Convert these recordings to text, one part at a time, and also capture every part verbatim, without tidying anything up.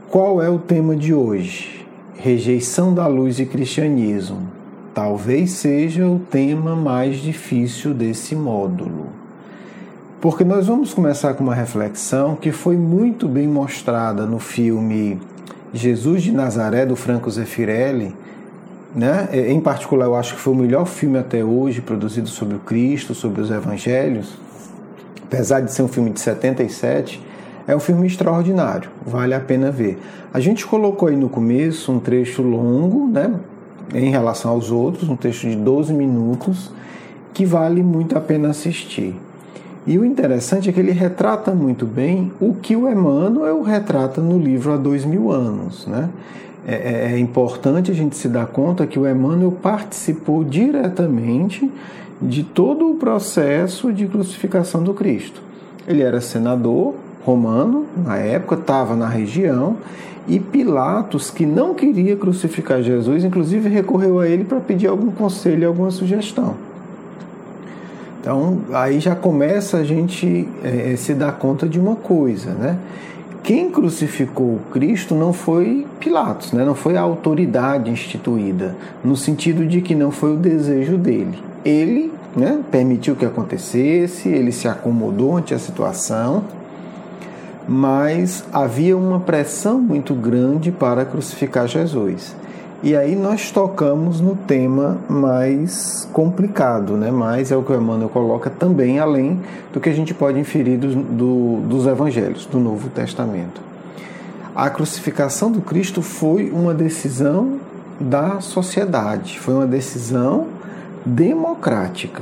Qual é o tema de hoje? Rejeição da luz e cristianismo. Talvez seja o tema mais difícil desse módulo. Porque nós vamos começar com uma reflexão que foi muito bem mostrada no filme Jesus de Nazaré, do Franco Zeffirelli, né? Em particular, eu acho que foi o melhor filme até hoje produzido sobre o Cristo, sobre os Evangelhos. Apesar de ser um filme de setenta e sete, é um filme extraordinário, vale a pena ver. A gente colocou aí no começo um trecho longo, né, em relação aos outros, um trecho de doze minutos, que vale muito a pena assistir. E o interessante é que ele retrata muito bem o que o Emmanuel retrata no livro Há Dois Mil Anos, né? É, é importante a gente se dar conta que o Emmanuel participou diretamente de todo o processo de crucificação do Cristo. Ele era senador romano, na época, estava na região, e Pilatos, que não queria crucificar Jesus, inclusive recorreu a ele para pedir algum conselho, alguma sugestão. Então, aí já começa a gente é, se dar conta de uma coisa, né? Quem crucificou o Cristo não foi Pilatos, né? Não foi a autoridade instituída, no sentido de que não foi o desejo dele. Ele, né, permitiu que acontecesse, ele se acomodou ante a situação, mas havia uma pressão muito grande para crucificar Jesus. E aí nós tocamos no tema mais complicado, né? Mas é o que o Emmanuel coloca também, além do que a gente pode inferir do, do, dos Evangelhos, do Novo Testamento. A crucificação do Cristo foi uma decisão da sociedade, foi uma decisão democrática.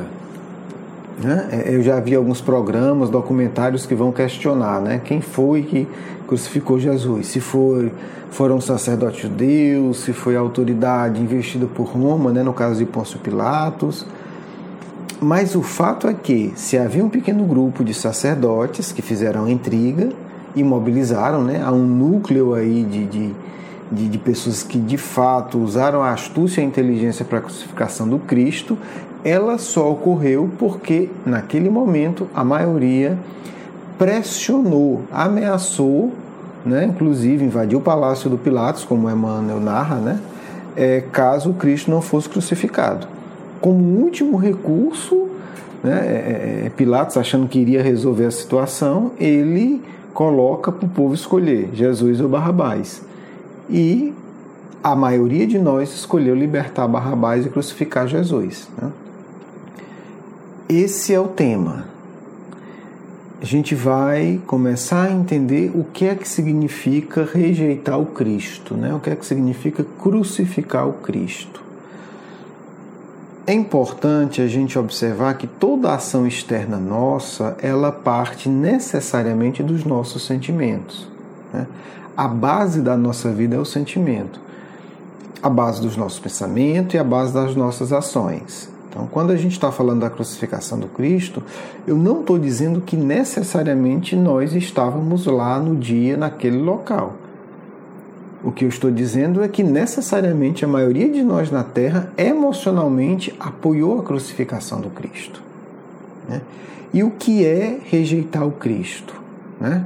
Né? Eu já vi alguns programas, documentários que vão questionar, né? Quem foi que crucificou Jesus, se foi, foram sacerdotes judeus, se foi a autoridade investida por Roma, né? No caso de Pôncio Pilatos. Mas o fato é que, se havia um pequeno grupo de sacerdotes que fizeram intriga e mobilizaram, né? Há um núcleo aí de, de, de, de pessoas que de fato usaram a astúcia e a inteligência para a crucificação do Cristo, ela só ocorreu porque, naquele momento, a maioria pressionou, ameaçou, né, inclusive invadiu o palácio do Pilatos, como Emmanuel narra, né, é, caso o Cristo não fosse crucificado. Como último recurso, né, é, é, Pilatos, achando que iria resolver a situação, ele coloca para o povo escolher Jesus ou Barrabás. E a maioria de nós escolheu libertar Barrabás e crucificar Jesus, né? Esse é o tema. A gente vai começar a entender o que é que significa rejeitar o Cristo, né? O que é que significa crucificar o Cristo. É importante a gente observar que toda ação externa nossa, ela parte necessariamente dos nossos sentimentos, né? A base da nossa vida é o sentimento. A base dos nossos pensamentos e a base das nossas ações. Então, quando a gente está falando da crucificação do Cristo, eu não estou dizendo que necessariamente nós estávamos lá no dia, naquele local. O que eu estou dizendo é que necessariamente a maioria de nós na Terra emocionalmente apoiou a crucificação do Cristo, né? E o que é rejeitar o Cristo, né?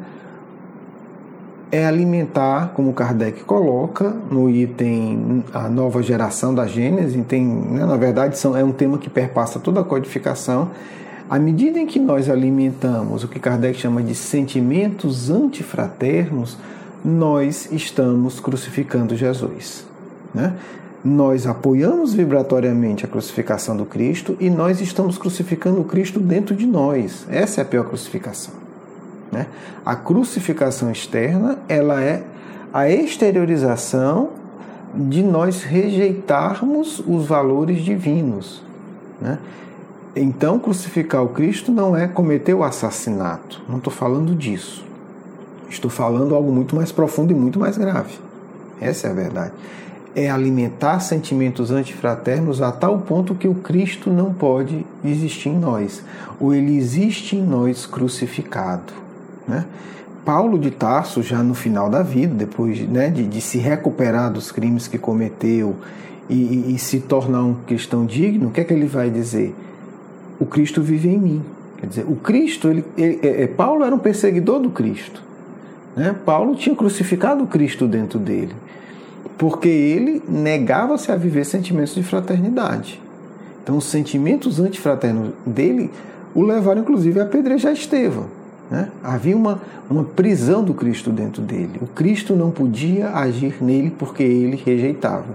É alimentar, como Kardec coloca no item A Nova Geração da Gênese, tem, né, na verdade são, é um tema que perpassa toda a codificação. À medida em que nós alimentamos o que Kardec chama de sentimentos antifraternos, nós estamos crucificando Jesus, né? Nós apoiamos vibratoriamente a crucificação do Cristo e nós estamos crucificando o Cristo dentro de nós. Essa é a pior crucificação, né? A crucificação externa, ela é a exteriorização de nós rejeitarmos os valores divinos, né? Então, crucificar o Cristo não é cometer o assassinato. Não estou falando disso. Estou falando algo muito mais profundo e muito mais grave. Essa é a verdade. É alimentar sentimentos antifraternos a tal ponto que o Cristo não pode existir em nós, ou ele existe em nós crucificado, né? Paulo de Tarso, já no final da vida, depois, né, de, de se recuperar dos crimes que cometeu e, e, e se tornar um cristão digno, o que é que ele vai dizer? O Cristo vive em mim. Quer dizer, o Cristo, ele, ele, é, Paulo era um perseguidor do Cristo, né? Paulo tinha crucificado o Cristo dentro dele, porque ele negava-se a viver sentimentos de fraternidade. Então, os sentimentos antifraternos dele o levaram, inclusive, a apedrejar Estevão, né? Havia uma, uma prisão do Cristo dentro dele. O Cristo não podia agir nele porque ele rejeitava.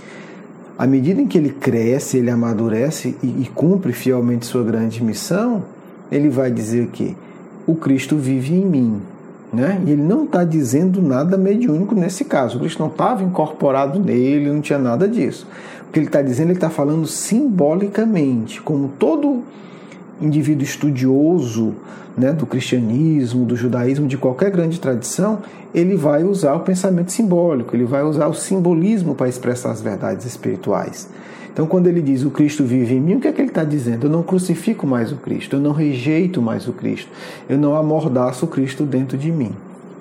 À medida em que ele cresce, ele amadurece e, e cumpre fielmente sua grande missão, ele vai dizer que o Cristo vive em mim, né? E ele não está dizendo nada mediúnico nesse caso. O Cristo não estava incorporado nele, não tinha nada disso. O que ele está dizendo, ele está falando simbolicamente, como todo indivíduo estudioso, né, do cristianismo, do judaísmo, de qualquer grande tradição, ele vai usar o pensamento simbólico, ele vai usar o simbolismo para expressar as verdades espirituais. Então, quando ele diz o Cristo vive em mim, o que é que ele está dizendo? Eu não crucifico mais o Cristo, eu não rejeito mais o Cristo, eu não amordaço o Cristo dentro de mim.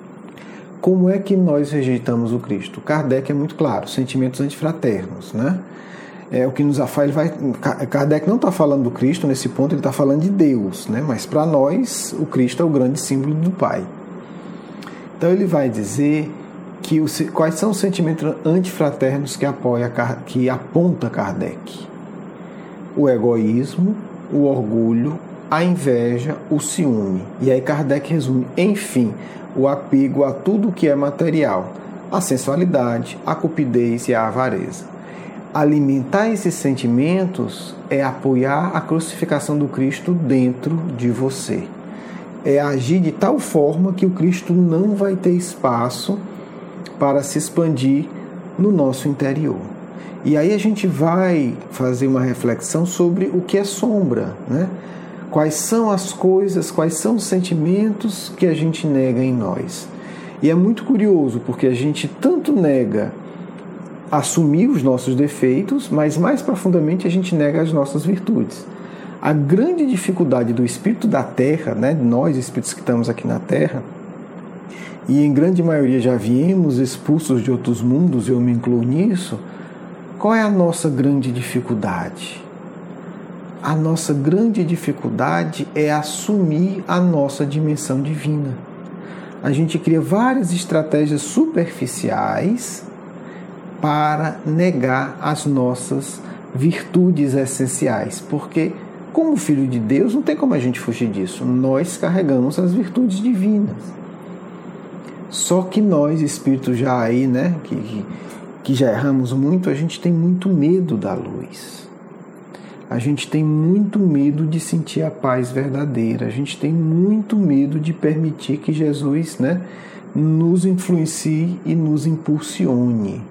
Como é que nós rejeitamos o Cristo? Kardec é muito claro, sentimentos antifraternos, né? É o que nos afasta. Ele vai, Kardec não está falando do Cristo nesse ponto, ele está falando de Deus, né? Mas para nós, o Cristo é o grande símbolo do Pai. Então ele vai dizer que os, quais são os sentimentos antifraternos que, apoia, que aponta Kardec? O egoísmo, o orgulho, a inveja, o ciúme. E aí Kardec resume, enfim, o apego a tudo que é material, a sensualidade, a cupidez e a avareza. Alimentar esses sentimentos é apoiar a crucificação do Cristo dentro de você. É agir de tal forma que o Cristo não vai ter espaço para se expandir no nosso interior. E aí a gente vai fazer uma reflexão sobre o que é sombra, né? Quais são as coisas, quais são os sentimentos que a gente nega em nós. E é muito curioso, porque a gente tanto nega assumir os nossos defeitos, mas mais profundamente a gente nega as nossas virtudes. A grande dificuldade do espírito da Terra, né, nós espíritos que estamos aqui na Terra, e em grande maioria já viemos expulsos de outros mundos, eu me incluo nisso, qual é a nossa grande dificuldade? A nossa grande dificuldade é assumir a nossa dimensão divina. A gente cria várias estratégias superficiais para negar as nossas virtudes essenciais, porque como filho de Deus não tem como a gente fugir disso, nós carregamos as virtudes divinas. Só que nós, espíritos já aí, né, que, que já erramos muito, a gente tem muito medo da luz. A gente tem muito medo de sentir a paz verdadeira, a gente tem muito medo de permitir que Jesus, né, nos influencie e nos impulsione.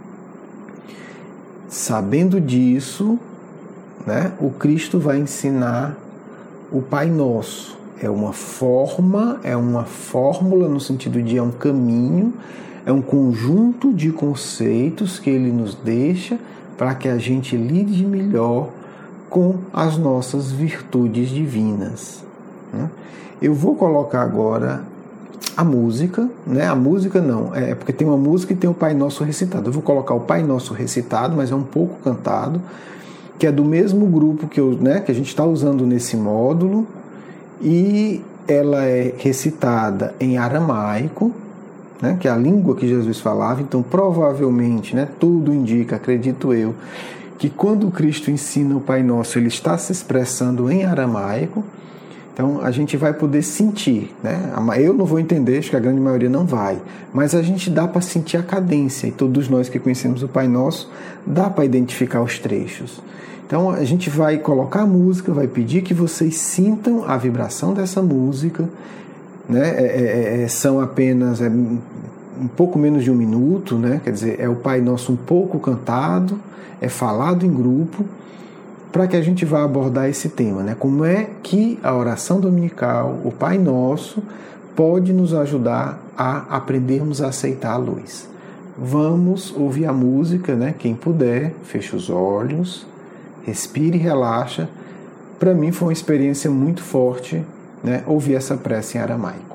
Sabendo disso, né, o Cristo vai ensinar o Pai Nosso. É uma forma, é uma fórmula no sentido de é um caminho, é um conjunto de conceitos que ele nos deixa para que a gente lide melhor com as nossas virtudes divinas. Eu vou colocar agora a música, né? A música não, é porque tem uma música e tem o Pai Nosso recitado. Eu vou colocar o Pai Nosso recitado, mas é um pouco cantado, que é do mesmo grupo que, eu, né, que a gente está usando nesse módulo, e ela é recitada em aramaico, né, que é a língua que Jesus falava. Então, provavelmente, né, tudo indica, acredito eu, que quando o Cristo ensina o Pai Nosso, ele está se expressando em aramaico. Então, a gente vai poder sentir, né? Eu não vou entender, acho que a grande maioria não vai, mas a gente dá para sentir a cadência, e todos nós que conhecemos o Pai Nosso, dá para identificar os trechos. Então, a gente vai colocar a música, vai pedir que vocês sintam a vibração dessa música, né? É, é, são apenas é, um pouco menos de um minuto, né? Quer dizer, é o Pai Nosso um pouco cantado, é falado em grupo, para que a gente vá abordar esse tema, né? Como é que a oração dominical, o Pai Nosso, pode nos ajudar a aprendermos a aceitar a luz. Vamos ouvir a música, né? Quem puder, feche os olhos, respire e relaxa. Para mim foi uma experiência muito forte, né? Ouvir essa prece em aramaico.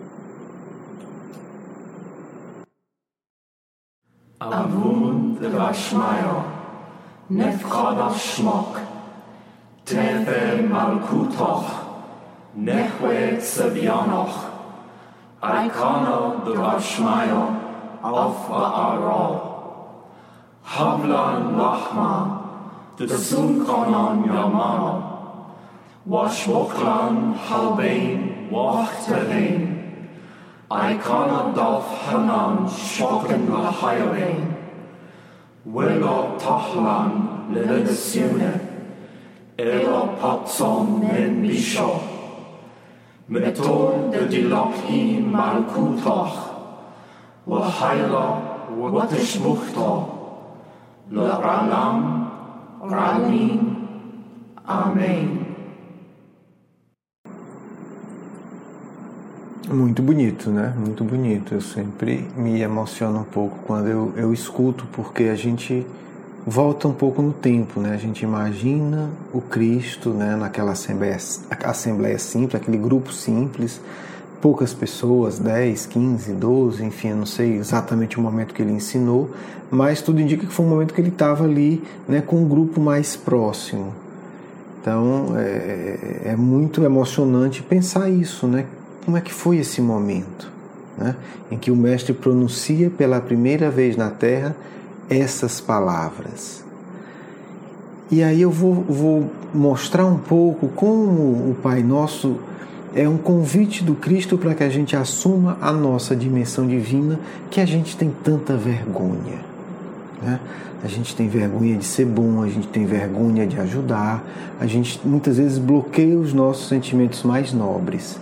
Avum Devashmayo Nefchad Ashmok Tefe Malkutoch Nechwe Tsevianoch Aikano Drashmayo auf Ba'arol. Havlan Lachma, the Sunkonon Yamano. Washwoklan Halbain, Wachtahin. Aikano Dolf Hanan, Shokin Lahayain. Willo Tohlan, Lilidasune. Elo Potson Men Bisho. Meton de Dilokhi Malkutoch. Wahailo, Watishmuchto. L'Olam, Ralim, Amém. Muito bonito, né? Muito bonito. Eu sempre me emociono um pouco quando eu, eu escuto, porque a gente volta um pouco no tempo, né? A gente imagina o Cristo, né? Naquela assembleia, assembleia simples, aquele grupo simples, poucas pessoas, dez, quinze, doze, enfim, eu não sei exatamente o momento que ele ensinou, mas tudo indica que foi um momento que ele estava ali, né, com um grupo mais próximo. Então é, é muito emocionante pensar isso, né? Como é que foi esse momento, né, em que o Mestre pronuncia pela primeira vez na Terra essas palavras. E aí eu vou, vou mostrar um pouco como o Pai Nosso é um convite do Cristo para que a gente assuma a nossa dimensão divina, que a gente tem tanta vergonha, né? A gente tem vergonha de ser bom, a gente tem vergonha de ajudar, a gente muitas vezes bloqueia os nossos sentimentos mais nobres.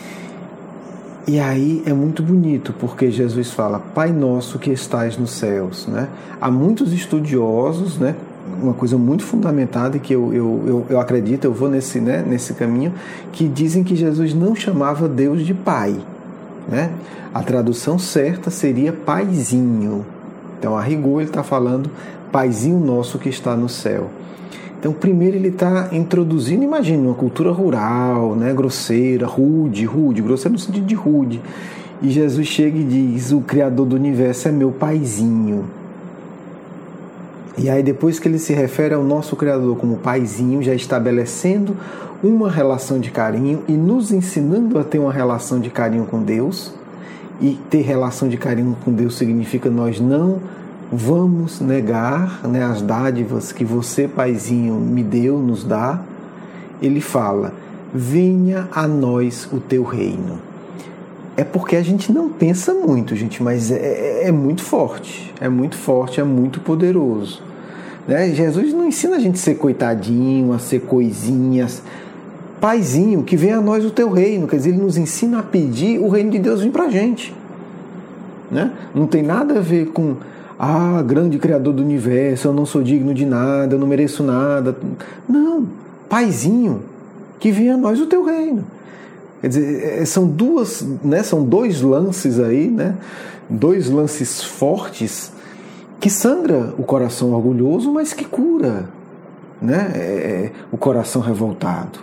E aí é muito bonito, porque Jesus fala, Pai Nosso que estais nos céus, né? Há muitos estudiosos, né? Uma coisa muito fundamentada, que eu, eu, eu, eu acredito, eu vou nesse, né, nesse caminho, que dizem que Jesus não chamava Deus de Pai, né? A tradução certa seria Paizinho. Então, a rigor, ele está falando Paizinho Nosso que está no céu. Então, primeiro ele está introduzindo, imagine, uma cultura rural, né, grosseira, rude, rude, grosseira no sentido de rude. E Jesus chega e diz, o Criador do Universo é meu Paizinho. E aí depois que ele se refere ao nosso Criador como Paizinho, já estabelecendo uma relação de carinho e nos ensinando a ter uma relação de carinho com Deus. E ter relação de carinho com Deus significa nós não vamos negar, né, as dádivas que você, Paizinho, me deu, nos dá. Ele fala, venha a nós o teu reino. É porque a gente não pensa muito, gente, mas é, é muito forte, é muito forte, é muito poderoso. Né? Jesus não ensina a gente a ser coitadinho, a ser coisinhas. Paizinho, que venha a nós o teu reino. Quer dizer, ele nos ensina a pedir o reino de Deus vir pra gente. Né? Não tem nada a ver com, ah, grande Criador do Universo, eu não sou digno de nada, eu não mereço nada. Não, Paizinho, que venha a nós o teu reino. Quer dizer, são duas, né, são dois lances aí, né, dois lances fortes que sangra o coração orgulhoso, mas que cura, né, é, o coração revoltado.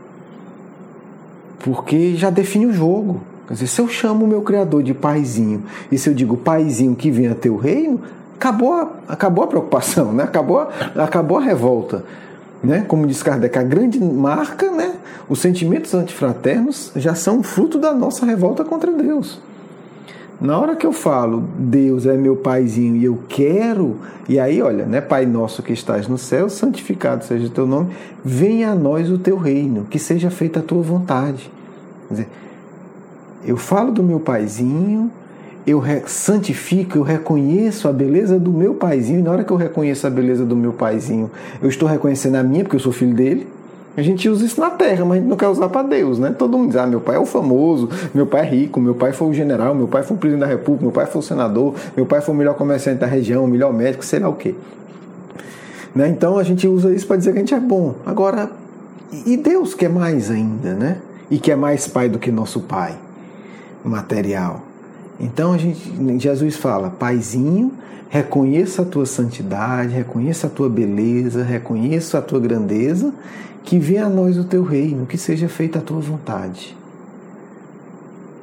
Porque já define o jogo. Quer dizer, se eu chamo o meu Criador de Paizinho, e se eu digo Paizinho que venha a teu reino, acabou a, acabou a preocupação, né, acabou, a, acabou a revolta. Né? Como diz Kardec, a grande marca, né? Os sentimentos antifraternos já são fruto da nossa revolta contra Deus. Na hora que eu falo, Deus é meu Paizinho e eu quero, e aí, olha, né? Pai nosso que estás no céu, santificado seja o teu nome, venha a nós o teu reino, que seja feita a tua vontade. Quer dizer, eu falo do meu Paizinho, eu santifico, eu reconheço a beleza do meu Paizinho, e na hora que eu reconheço a beleza do meu Paizinho, eu estou reconhecendo a minha, porque eu sou filho dele. A gente usa isso na terra, mas a gente não quer usar para Deus, né? Todo mundo diz, ah, meu pai é o famoso, meu pai é rico, meu pai foi o general, meu pai foi o presidente da república, meu pai foi o senador, meu pai foi o melhor comerciante da região, o melhor médico, sei lá o quê. Né? Então a gente usa isso para dizer que a gente é bom. Agora, e Deus quer mais ainda, né? E quer mais pai do que nosso pai material. Então a gente, Jesus fala, Paizinho, reconheça a tua santidade, reconheça a tua beleza, reconheça a tua grandeza, que venha a nós o teu reino, que seja feita a tua vontade.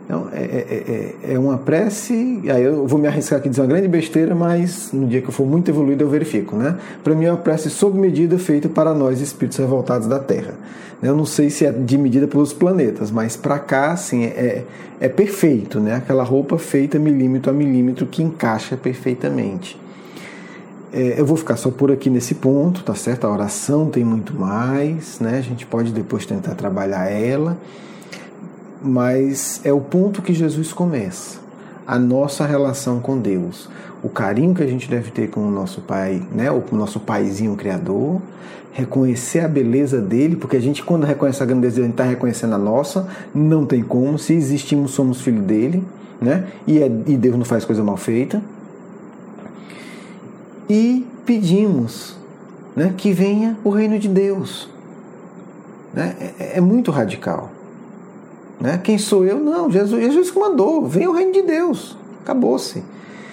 Então, é, é, é, é uma prece, aí eu vou me arriscar aqui a dizer uma grande besteira, mas no dia que eu for muito evoluído eu verifico, né? Para mim é uma prece sob medida feita para nós, espíritos revoltados da Terra. Eu não sei se é de medida pelos planetas, mas para cá, assim, é, é perfeito, né? Aquela roupa feita milímetro a milímetro que encaixa perfeitamente. É, eu vou ficar só por aqui nesse ponto, tá certo? A oração tem muito mais, né? A gente pode depois tentar trabalhar ela, mas é o ponto que Jesus começa, a nossa relação com Deus, o carinho que a gente deve ter com o nosso Pai, né, o nosso Paizinho Criador, reconhecer a beleza dele, porque a gente, quando reconhece a grandeza dele, a gente está reconhecendo a nossa, não tem como, se existimos, somos filho dele, né, e, é, e Deus não faz coisa mal feita, e pedimos, né, que venha o reino de Deus, né, é, é muito radical. Né? Quem sou eu? Não, Jesus, Jesus que mandou, vem o reino de Deus, acabou-se.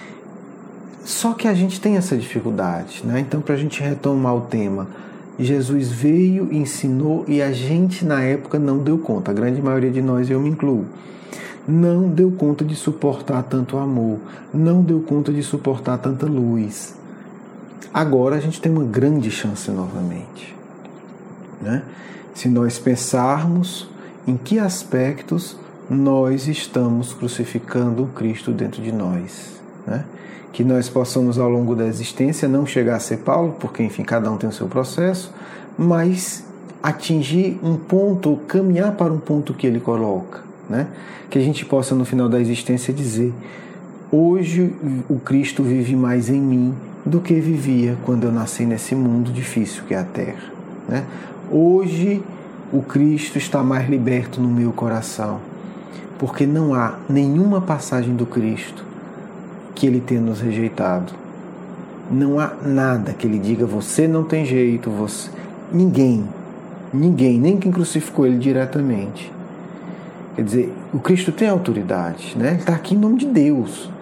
Só que a gente tem essa dificuldade, né? Então, para a gente retomar o tema, Jesus veio, ensinou e a gente na época não deu conta, a grande maioria de nós, eu me incluo, não deu conta de suportar tanto amor, não deu conta de suportar tanta luz. Agora a gente tem uma grande chance novamente, né? Se nós pensarmos em que aspectos nós estamos crucificando o Cristo dentro de nós, né? Que nós possamos ao longo da existência não chegar a ser Paulo, porque enfim, cada um tem o seu processo, mas atingir um ponto, caminhar para um ponto que ele coloca, né? Que a gente possa no final da existência dizer: hoje o Cristo vive mais em mim do que vivia quando eu nasci nesse mundo difícil que é a Terra, né? Hoje o Cristo está mais liberto no meu coração, porque não há nenhuma passagem do Cristo que ele tenha nos rejeitado. Não há nada que ele diga: você não tem jeito, você... Ninguém, ninguém, nem quem crucificou ele diretamente. Quer dizer, o Cristo tem autoridade, né? Ele está aqui em nome de Deus.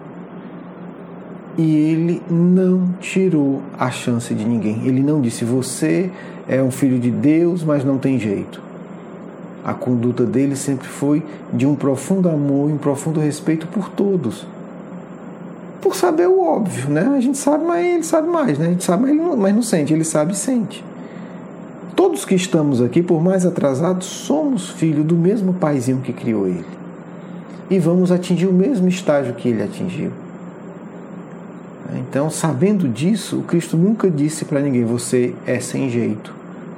E ele não tirou a chance de ninguém. Ele não disse: você é um filho de Deus, mas não tem jeito. A conduta dele sempre foi de um profundo amor e um profundo respeito por todos. Por saber o óbvio, né? A gente sabe, mas ele sabe mais, né? A gente sabe, mas, ele não, mas não sente. Ele sabe e sente. Todos que estamos aqui, por mais atrasados, somos filhos do mesmo paizinho que criou ele. E vamos atingir o mesmo estágio que ele atingiu. Então, sabendo disso, o Cristo nunca disse para ninguém: você é sem jeito.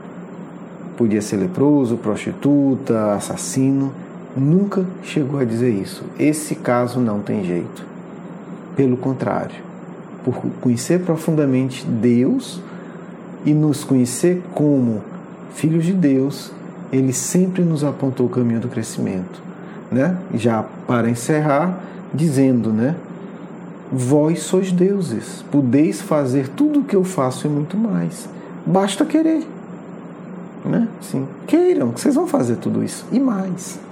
Podia ser leproso, prostituta, assassino. Nunca chegou a dizer isso. Esse caso não tem jeito. Pelo contrário, por conhecer profundamente Deus e nos conhecer como filhos de Deus, ele sempre nos apontou o caminho do crescimento, né? Já para encerrar, dizendo, né? Vós sois deuses, podeis fazer tudo o que eu faço e muito mais. Basta querer, né? Sim, queiram, que vocês vão fazer tudo isso e mais.